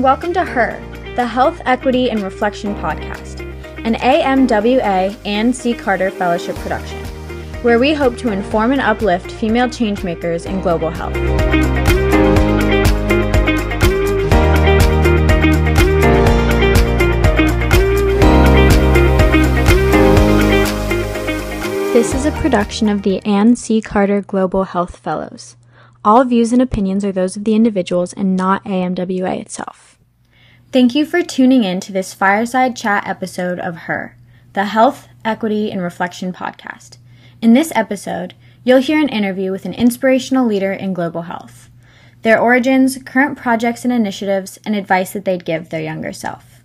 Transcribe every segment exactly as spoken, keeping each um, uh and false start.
welcome to Her, the Health, Equity, and Reflection podcast, an A M W A Anne C. Carter Fellowship production, where we hope to inform and uplift female changemakers in global health. This is a production of the Anne C. Carter Global Health Fellows. All views and opinions are those of the individuals and not A M W A itself. Thank you for tuning in to this fireside chat episode of Her, the Health, Equity, and Reflection podcast. In this episode, you'll hear an interview with an inspirational leader in global health, their origins, current projects and initiatives, and advice that they'd give their younger self.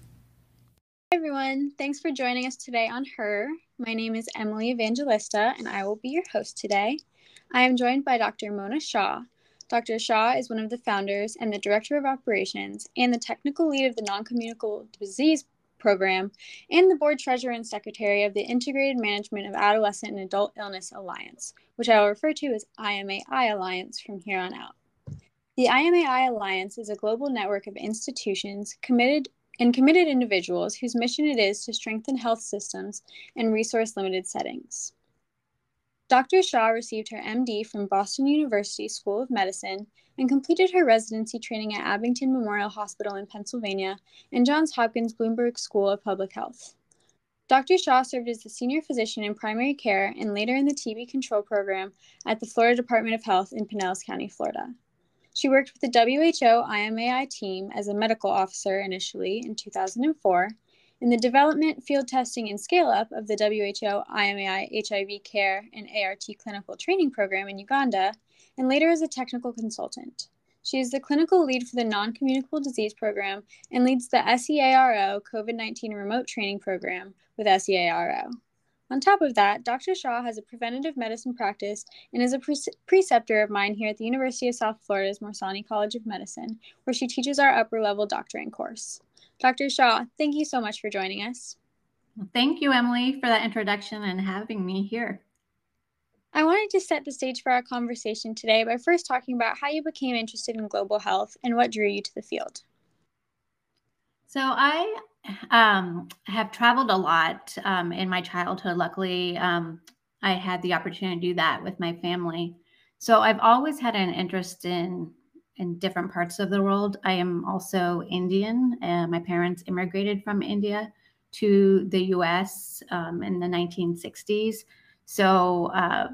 Hi everyone, thanks for joining us today on Her. My name is Emily Evangelista, and I will be your host today. I am joined by Doctor Mona Shah. Doctor Shah is one of the founders and the Director of Operations and the Technical Lead of the Non-Communicable Disease Program and the Board Treasurer and Secretary of the Integrated Management of Adolescent and Adult Illness Alliance, which I will refer to as I M A I Alliance from here on out. The I M A I Alliance is a global network of institutions committed and committed individuals whose mission it is to strengthen health systems in resource-limited settings. Doctor Shah received her M D from Boston University School of Medicine and completed her residency training at Abington Memorial Hospital in Pennsylvania and Johns Hopkins Bloomberg School of Public Health. Doctor Shah served as the senior physician in primary care and later in the T B control program at the Florida Department of Health in Pinellas County, Florida. She worked with the W H O I M A I team as a medical officer initially in two thousand four, in the development, field testing, and scale-up of the W H O I M A I H I V care and A R T clinical training program in Uganda, and later as a technical consultant. She is the clinical lead for the Non-Communicable Disease Program and leads the S E A R O COVID nineteen remote training program with S E A R O. On top of that, Doctor Shah has a preventative medicine practice and is a pre- preceptor of mine here at the University of South Florida's Morsani College of Medicine, where she teaches our upper-level doctorate course. Doctor Shah, thank you so much for joining us. Well, thank you, Emily, for that introduction and having me here. I wanted to set the stage for our conversation today by first talking about how you became interested in global health and what drew you to the field. So I um, have traveled a lot um, in my childhood. Luckily, um, I had the opportunity to do that with my family. So I've always had an interest in in different parts of the world. I am also Indian. Uh, my parents immigrated from India to the U S um, in the nineteen sixties. So uh,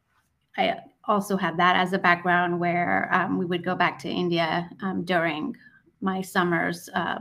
I also have that as a background where um, we would go back to India um, during my summers uh,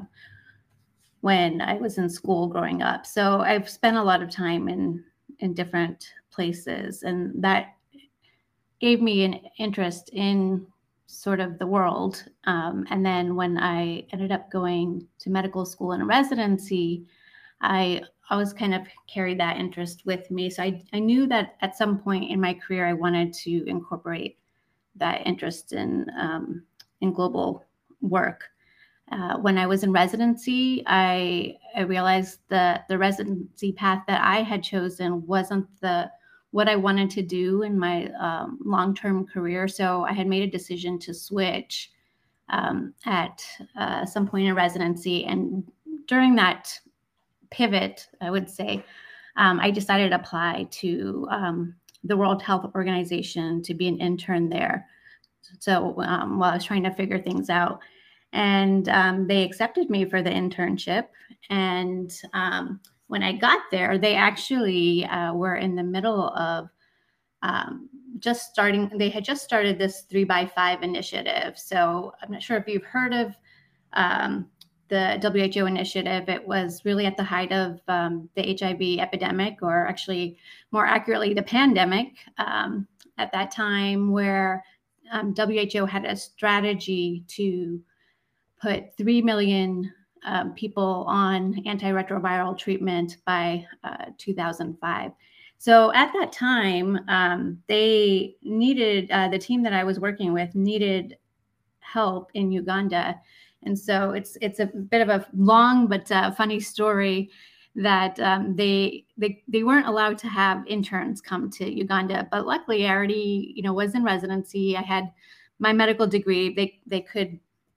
when I was in school growing up. So I've spent a lot of time in, in different places, and that gave me an interest in sort of the world. Um, and then when I ended up going to medical school and residency, I always kind of carried that interest with me. So I, I knew that at some point in my career, I wanted to incorporate that interest in, um, in global work. Uh, when I was in residency, I, I realized that the residency path that I had chosen wasn't the what I wanted to do in my um, long-term career. So I had made a decision to switch um, at uh, some point in residency. And during that pivot, I would say, um, I decided to apply to um, the World Health Organization to be an intern there. So um, while I was trying to figure things out, and um, they accepted me for the internship. And um, when I got there, they actually uh, were in the middle of um, just starting, they had just started this three by five initiative. So I'm not sure if you've heard of um, the W H O initiative. It was really at the height of um, the H I V epidemic, or actually more accurately, the pandemic um, at that time, where um, W H O had a strategy to put three million um, people on antiretroviral treatment by uh, two thousand five. So at that time, um, they needed, uh, the team that I was working with needed help in Uganda. And so it's it's a bit of a long but uh, funny story that um, they, they they weren't allowed to have interns come to Uganda. But luckily, I already you know was in residency. I had my medical degree. They they could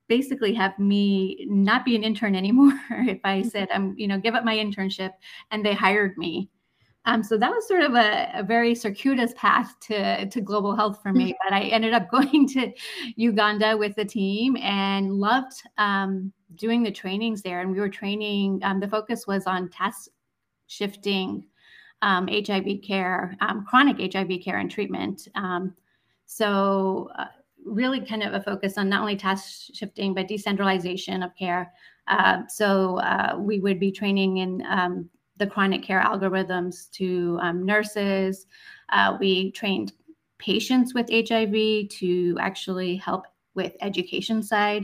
basically have me not be an intern anymore if I said, I'm, you know, give up my internship, and they hired me. Um, so that was sort of a, a very circuitous path to, to global health for me. But I ended up going to Uganda with the team and loved um, doing the trainings there. And we were training, um, the focus was on task shifting um, H I V care, um, chronic H I V care and treatment. Um, so uh, really kind of a focus on not only task shifting, but decentralization of care. Uh, so uh, we would be training in um, the chronic care algorithms to um, nurses. Uh, we trained patients with H I V to actually help with education side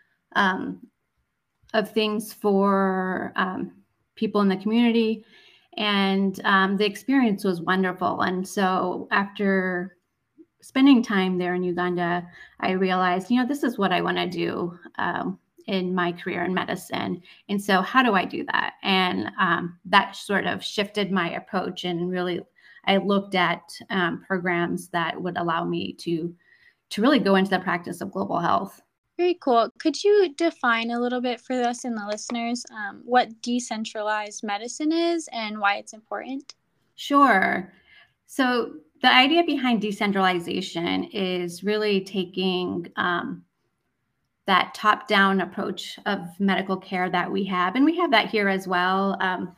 um, of things for um, people in the community. And um, the experience was wonderful. And so after spending time there in Uganda, I realized, you know, this is what I want to do um, in my career in medicine. And so how do I do that? And um, that sort of shifted my approach, and really I looked at um, programs that would allow me to to really go into the practice of global health. Very cool. Could you define a little bit for us and the listeners um, what decentralized medicine is and why it's important? Sure. So the idea behind decentralization is really taking um, that top-down approach of medical care that we have, and we have that here as well, um,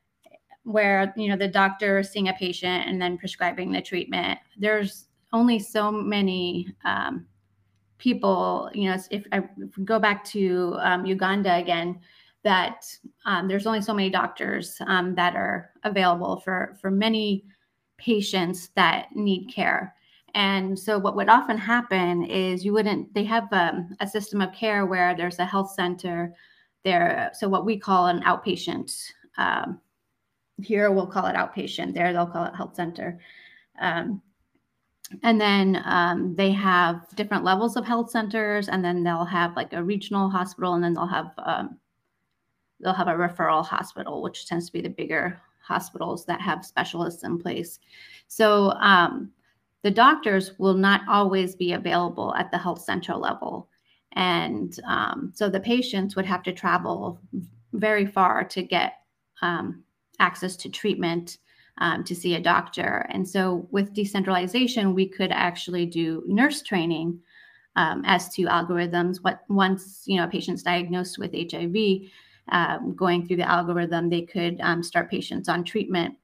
where, you know, the doctor is seeing a patient and then prescribing the treatment. There's only so many um, people, you know, if I go back to um, Uganda again, that um, there's only so many doctors um, that are available for, for many patients that need care. And so what would often happen is you wouldn't, they have um, a system of care where there's a health center there. So what we call an outpatient, um, here we'll call it outpatient, there they'll call it health center. Um, And then um, they have different levels of health centers, and then they'll have like a regional hospital, and then they'll have um, they'll have a referral hospital, which tends to be the bigger hospitals that have specialists in place. So um, the doctors will not always be available at the health center level, and um, so the patients would have to travel very far to get um, access to treatment. Um, to see a doctor. And so with decentralization, we could actually do nurse training um, as to algorithms. What once, you know, a patient's diagnosed with H I V, um, going through the algorithm, they could um, start patients on treatment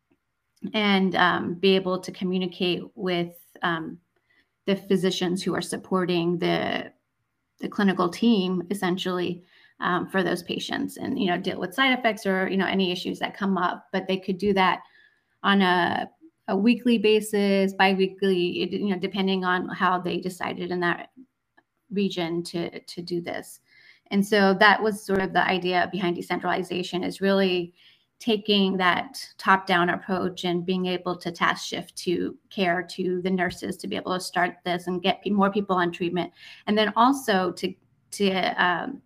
and um, be able to communicate with um, the physicians who are supporting the, the clinical team, essentially, um, for those patients, and, you know, deal with side effects or, you know, any issues that come up. But they could do that on a, a weekly basis, biweekly, it, you know, depending on how they decided in that region to, to do this. And so that was sort of the idea behind decentralization, is really taking that top-down approach and being able to task shift to care to the nurses to be able to start this and get more people on treatment. And then also to, to um,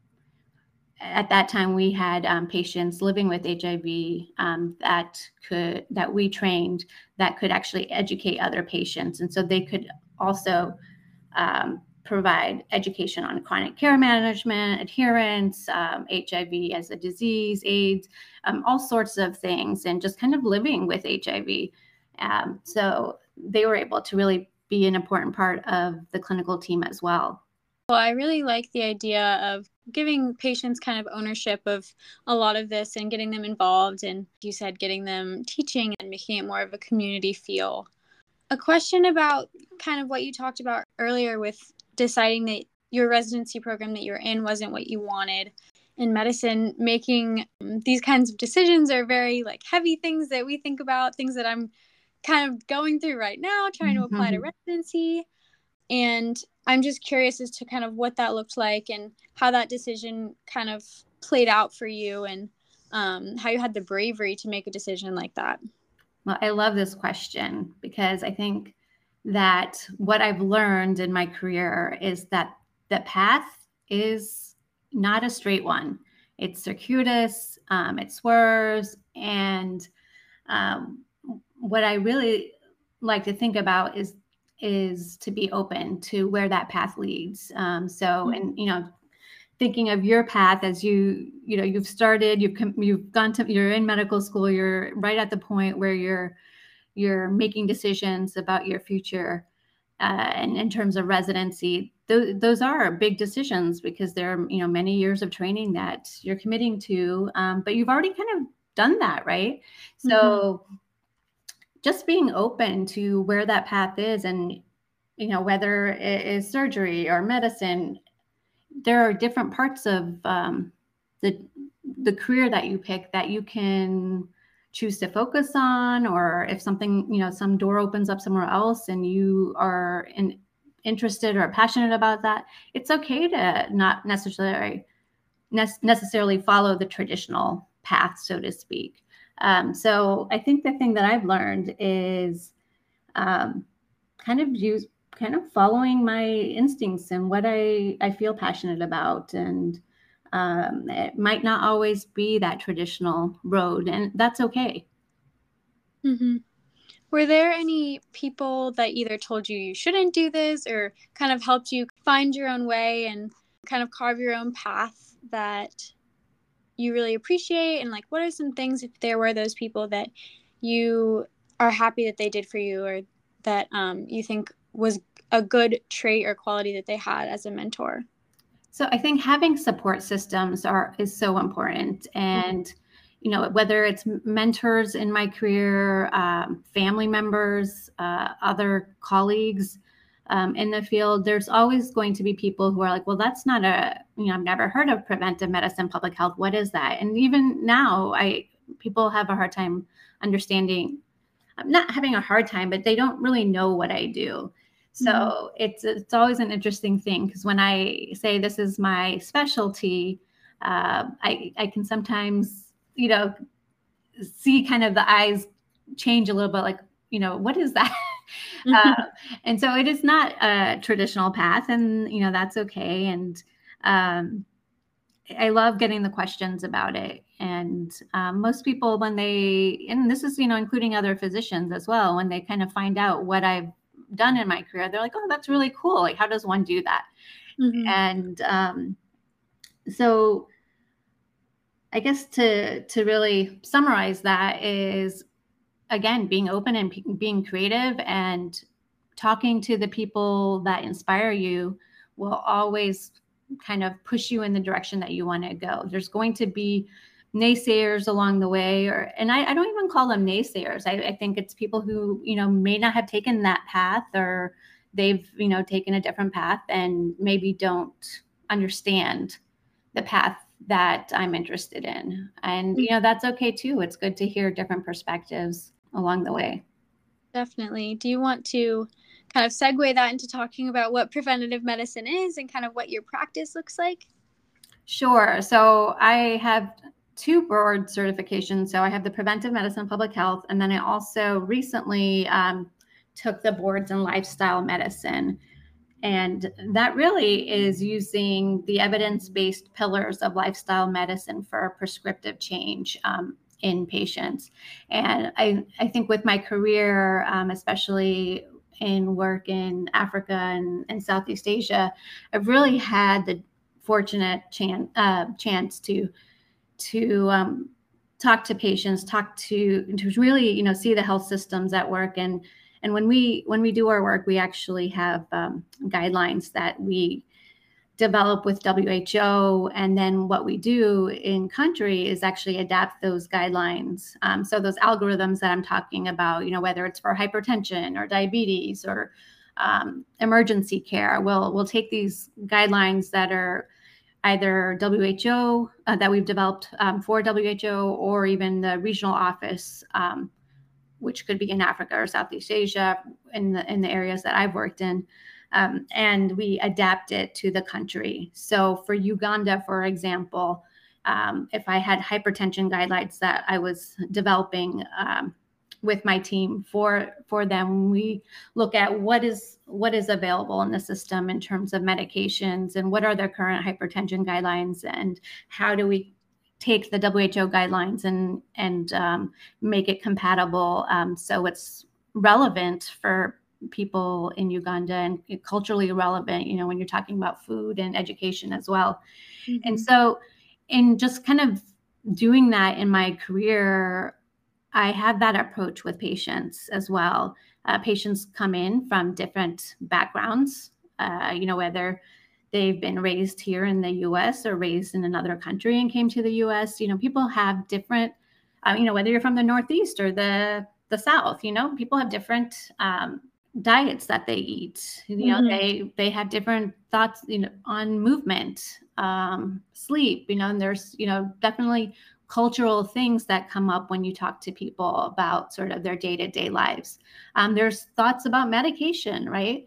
at that time, we had um, patients living with H I V um, that could that we trained that could actually educate other patients, and so they could also um, provide education on chronic care management, adherence, um, H I V as a disease, AIDS, um, all sorts of things, and just kind of living with H I V. Um, so they were able to really be an important part of the clinical team as well. Well, I really like the idea of giving patients kind of ownership of a lot of this and getting them involved. And you said getting them teaching and making it more of a community feel. A question about kind of what you talked about earlier with deciding that your residency program that you're in wasn't what you wanted in medicine. Making these kinds of decisions are very like heavy things that we think about, things that I'm kind of going through right now, trying to apply to residency. And I'm just curious as to kind of what that looked like and how that decision kind of played out for you, and um, how you had the bravery to make a decision like that. Well, I love this question because I think that what I've learned in my career is that the path is not a straight one. It's circuitous, um, it swerves. And um, what I really like to think about is is to be open to where that path leads. Um, so, and, you know, thinking of your path as you, you know, you've started, you've you've gone to, you're in medical school, you're right at the point where you're you're making decisions about your future, uh, and in terms of residency. Th- those are big decisions because there are, you know, many years of training that you're committing to, um, but you've already kind of done that, right? So mm-hmm. just being open to where that path is, and, you know, whether it is surgery or medicine, there are different parts of um, the the career that you pick that you can choose to focus on, or if something, you know, some door opens up somewhere else and you are in, interested or passionate about that, it's okay to not necessarily ne- necessarily follow the traditional path, so to speak. Um, so I think the thing that I've learned is um, kind of use kind of following my instincts and what I, I feel passionate about. And um, it might not always be that traditional road, and that's okay. Mm-hmm. Were there any people that either told you you shouldn't do this or kind of helped you find your own way and kind of carve your own path that you really appreciate? And like, what are some things, if there were those people, that you are happy that they did for you, or that um, you think was a good trait or quality that they had as a mentor? So I think having support systems are is so important. And mm-hmm. you know, whether it's mentors in my career, um, family members, uh, other colleagues um, in the field, there's always going to be people who are like, well, that's not a, you know, I've never heard of preventive medicine, public health. What is that? And even now, I people have a hard time understanding. I'm not having a hard time, but they don't really know what I do. So mm-hmm. it's it's always an interesting thing, because when I say this is my specialty, uh, I I can sometimes, you know, see kind of the eyes change a little bit, like, you know, what is that? uh, and so it is not a traditional path, and, you know, that's okay. And um, I love getting the questions about it. And um, most people, when they, and this is, you know, including other physicians as well, when they kind of find out what I've done in my career, they're like, oh, that's really cool. Like, how does one do that? Mm-hmm. And um, so I guess to, to really summarize that is, again, being open and p- being creative and talking to the people that inspire you will always kind of push you in the direction that you want to go. There's going to be naysayers along the way, or, and I, I don't even call them naysayers. I, I think it's people who, you know, may not have taken that path, or they've, you know, taken a different path and maybe don't understand the path that I'm interested in. And, you know, that's okay too. It's good to hear different perspectives along the way. Definitely. Do you want to kind of segue that into talking about what preventative medicine is and kind of what your practice looks like? Sure. So I have two board certifications. So I have the preventive medicine, public health, and then I also recently um, took the boards in lifestyle medicine. And that really is using the evidence-based pillars of lifestyle medicine for prescriptive change um, in patients. And I, I think with my career, um, especially in work in Africa and, and Southeast Asia, I've really had the fortunate chance uh, chance to to um, talk to patients, talk to to really, you know, see the health systems at work. And and when we when we do our work, we actually have um, guidelines that we develop with W H O, and then what we do in country is actually adapt those guidelines. Um, so those algorithms that I'm talking about, you know, whether it's for hypertension or diabetes or um, emergency care, we'll we'll take these guidelines that are either W H O uh, that we've developed um, for W H O, or even the regional office, um, which could be in Africa or Southeast Asia, in the in the areas that I've worked in. Um, and we adapt it to the country. So for Uganda, for example, um, if I had hypertension guidelines that I was developing um, with my team for for them, we look at what is what is available in the system in terms of medications, and what are their current hypertension guidelines, and how do we take the W H O guidelines and and um, make it compatible, um, so it's relevant for people in Uganda and culturally relevant, you know, when you're talking about food and education as well. Mm-hmm. And so in just kind of doing that in my career, I have that approach with patients as well. Uh, patients come in from different backgrounds, uh, you know, whether they've been raised here in the U S or raised in another country and came to the U S. You know, people have different, uh, you know, whether you're from the Northeast or the the South, you know, people have different um, diets that they eat. You know, mm-hmm. they they have different thoughts, you know, on movement, um, sleep. You know, and there's, you know, definitely cultural things that come up when you talk to people about sort of their day-to-day lives. Um, there's thoughts about medication, right?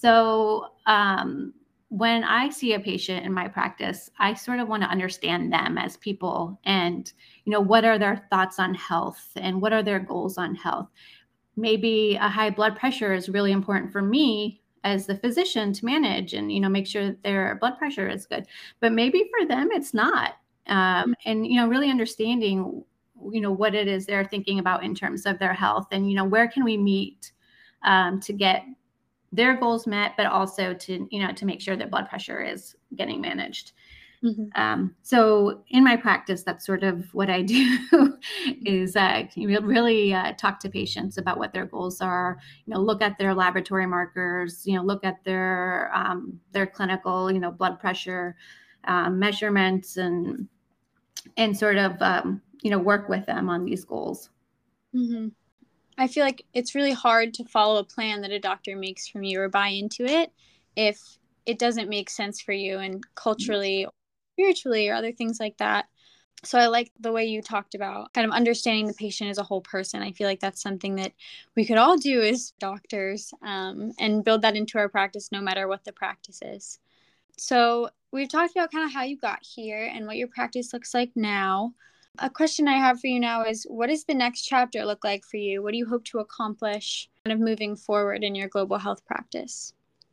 So um, when I see a patient in my practice, I sort of want to understand them as people and, you know, what are their thoughts on health and what are their goals on health? Maybe a high blood pressure is really important for me as the physician to manage and, you know, make sure that their blood pressure is good, but maybe for them, it's not. Um, and, you know, really understanding, you know, what it is they're thinking about in terms of their health and, you know, where can we meet um, to get their goals met, but also to, you know, to make sure that blood pressure is getting managed. Mm-hmm. Um, so in my practice, that's sort of what I do is uh, really uh, talk to patients about what their goals are, you know, look at their laboratory markers, you know, look at their, um, their clinical, you know, blood pressure um, measurements and, and sort of, um, you know, work with them on these goals. Mm-hmm. I feel like it's really hard to follow a plan that a doctor makes from you or buy into it if it doesn't make sense for you and culturally, or spiritually, or other things like that. So I like the way you talked about kind of understanding the patient as a whole person. I feel like that's something that we could all do as doctors um, and build that into our practice no matter what the practice is. So we've talked about kind of how you got here and what your practice looks like now. A question I have for you now is, what does the next chapter look like for you? What do you hope to accomplish kind of moving forward in your global health practice?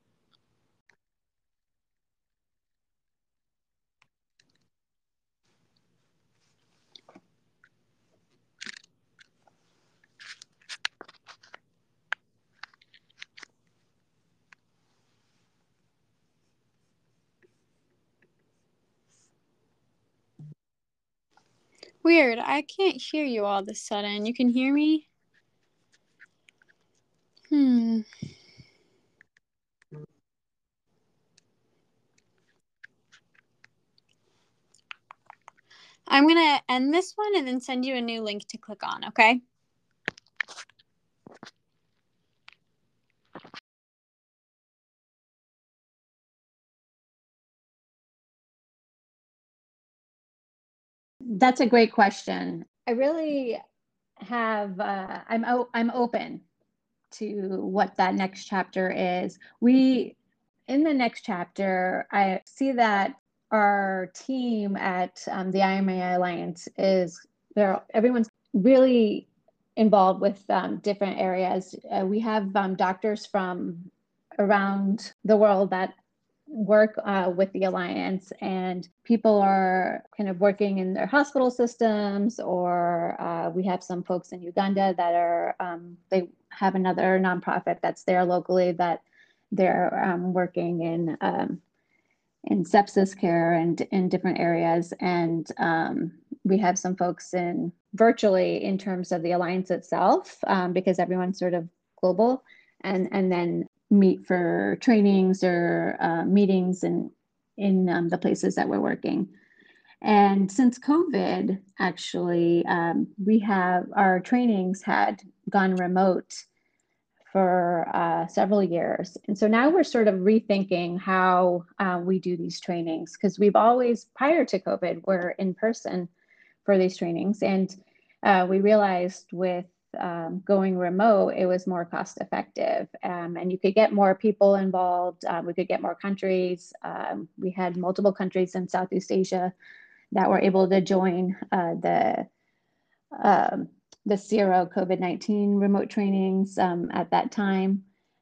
Weird. I can't hear you all of a sudden. You can hear me? Hmm. I'm going to end this one and then send you a new link to click on, okay? That's a great question. I really have, uh, I'm, o- I'm open to what that next chapter is. We, in the next chapter, I see that our team at um, the I M A I Alliance is there. Everyone's really involved with um, different areas. Uh, we have um, doctors from around the world that work uh, with the Alliance, and people are kind of working in their hospital systems, or uh, we have some folks in Uganda that are, um, they have another nonprofit that's there locally that they're um, working in um, in sepsis care and in different areas. And um, we have some folks in virtually in terms of the Alliance itself, um, because everyone's sort of global, and, and then meet for trainings or uh, meetings in, in um, the places that we're working. And since COVID, actually, um, we have, our trainings had gone remote for uh, several years. And so now we're sort of rethinking how uh, we do these trainings, because we've always, prior to COVID, we're in person for these trainings. And uh, we realized with um, going remote, it was more cost effective, um, and you could get more people involved. Uh, we could get more countries. Um, we had multiple countries in Southeast Asia that were able to join uh, the um, the zero COVID nineteen remote trainings um, at that time.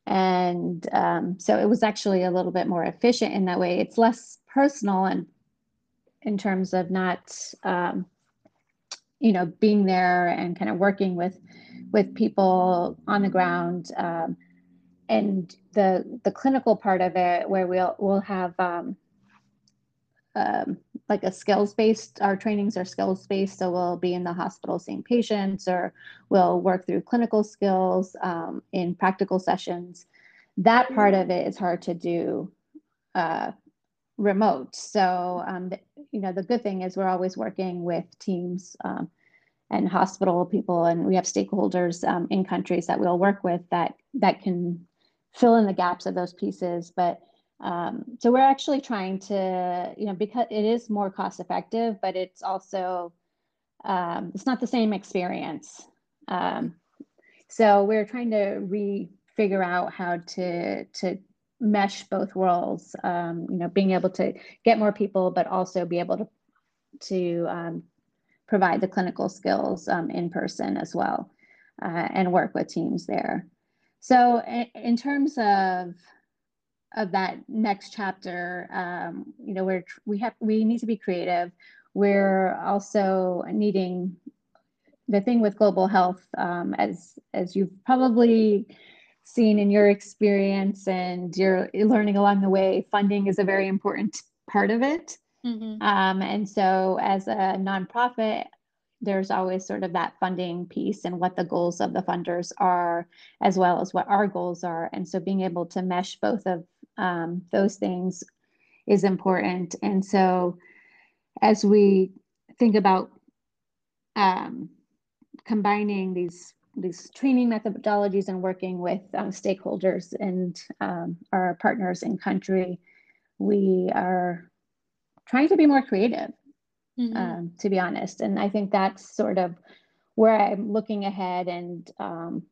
And um, so it was actually a little bit more efficient in that way. It's less personal and in terms of not, um, you know, being there and kind of working with with people on the ground. Um, and the the clinical part of it, where we'll we'll have um, um, like a skills based. Our trainings are skills based, so we'll be in the hospital seeing patients, or we'll work through clinical skills um, in practical sessions. That part of it is hard to do uh, remote. So, um, you know, the good thing is we're always working with teams um, and hospital people, and we have stakeholders um, in countries that we'll work with that that can fill in the gaps of those pieces. But um, so we're actually trying to, you know, because it is more cost effective, but it's also um, it's not the same experience. Um, so we're trying to re figure out how to to mesh both worlds. Um, you know, being able to get more people, but also be able to to um, provide the clinical skills um, in person as well, uh, and work with teams there. So in, in terms of of that next chapter, um, you know, we're we have we need to be creative. We're also needing the thing with global health, um, as as you've probably seen in your experience and you're learning along the way, funding is a very important part of it. Mm-hmm. Um, and so as a nonprofit, there's always sort of that funding piece and what the goals of the funders are, as well as what our goals are. And so being able to mesh both of um, those things is important. And so as we think about um, combining these these training methodologies and working with um, stakeholders and um, our partners in country, we are trying to be more creative, mm-hmm. um, to be honest. And I think that's sort of where I'm looking ahead and um,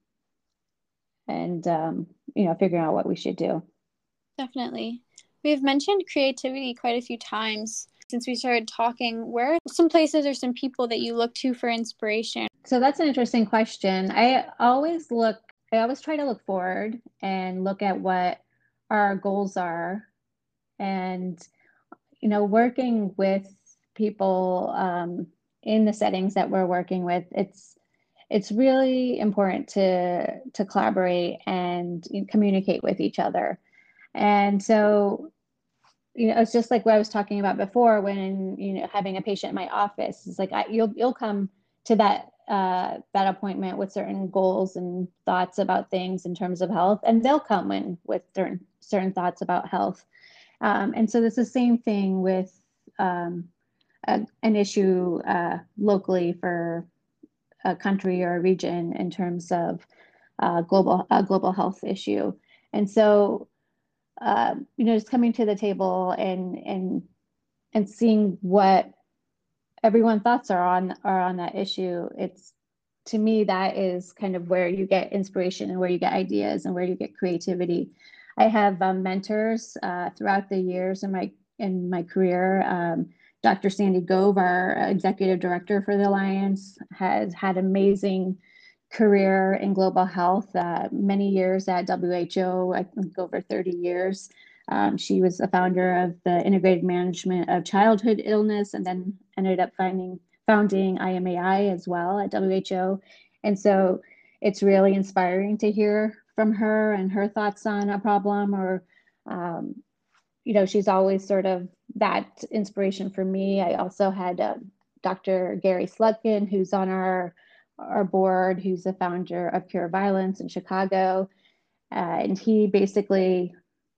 and um, you know, figuring out what we should do. Definitely. We've mentioned creativity quite a few times since we started talking. Where are some places or some people that you look to for inspiration? So that's an interesting question. I always look, I always try to look forward and look at what our goals are. And, you know, working with people um, in the settings that we're working with, it's it's really important to to collaborate and you know, communicate with each other. And so, you know, it's just like what I was talking about before when, you know, having a patient in my office, it's like I, you'll you'll come to that uh, that appointment with certain goals and thoughts about things in terms of health, and they'll come in with certain certain thoughts about health. Um, and so it's the same thing with um, a, an issue uh, locally for a country or a region in terms of uh, global a global health issue. And so, uh, you know, just coming to the table and and and seeing what everyone's thoughts are on are on that issue. It's, to me, that is kind of where you get inspiration and where you get ideas and where you get creativity. I have um, mentors uh, throughout the years in my in my career. Um, Doctor Sandy Gove, our executive director for the Alliance, has had amazing career in global health, uh, many years at W H O, I think over thirty years. Um, she was the founder of the Integrated Management of Childhood Illness, and then ended up finding, founding I M A I as well at W H O. And so it's really inspiring to hear from her and her thoughts on a problem, or, um, you know, she's always sort of that inspiration for me. I also had uh, Doctor Gary Slutkin, who's on our our board, who's the founder of Cure Violence in Chicago. Uh, and he basically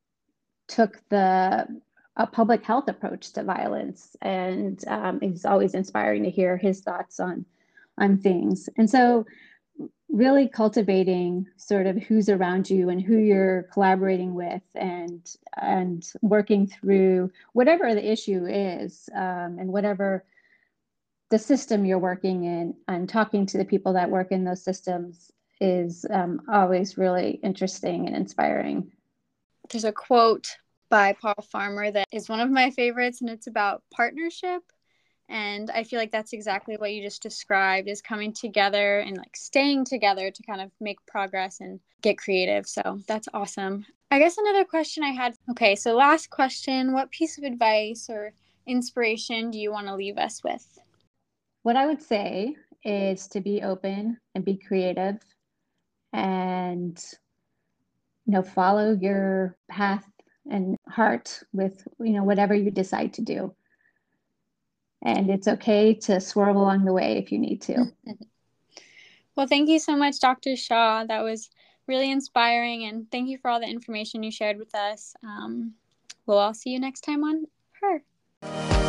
took the a public health approach to violence. And um, it's always inspiring to hear his thoughts on, on things. And so really cultivating sort of who's around you and who you're collaborating with, and and working through whatever the issue is, um, and whatever the system you're working in, and talking to the people that work in those systems is um, always really interesting and inspiring. There's a quote by Paul Farmer that is one of my favorites, and it's about partnership. And I feel like that's exactly what you just described, is coming together and like staying together to kind of make progress and get creative. So that's awesome. I guess another question I had. Okay, so last question, what piece of advice or inspiration do you want to leave us with? What I would say is to be open and be creative, and you know, follow your path and heart with, you know, whatever you decide to do. And it's okay to swerve along the way if you need to. Well, thank you so much, Doctor Shaw. That was really inspiring. And thank you for all the information you shared with us. Um, we'll all see you next time on Her.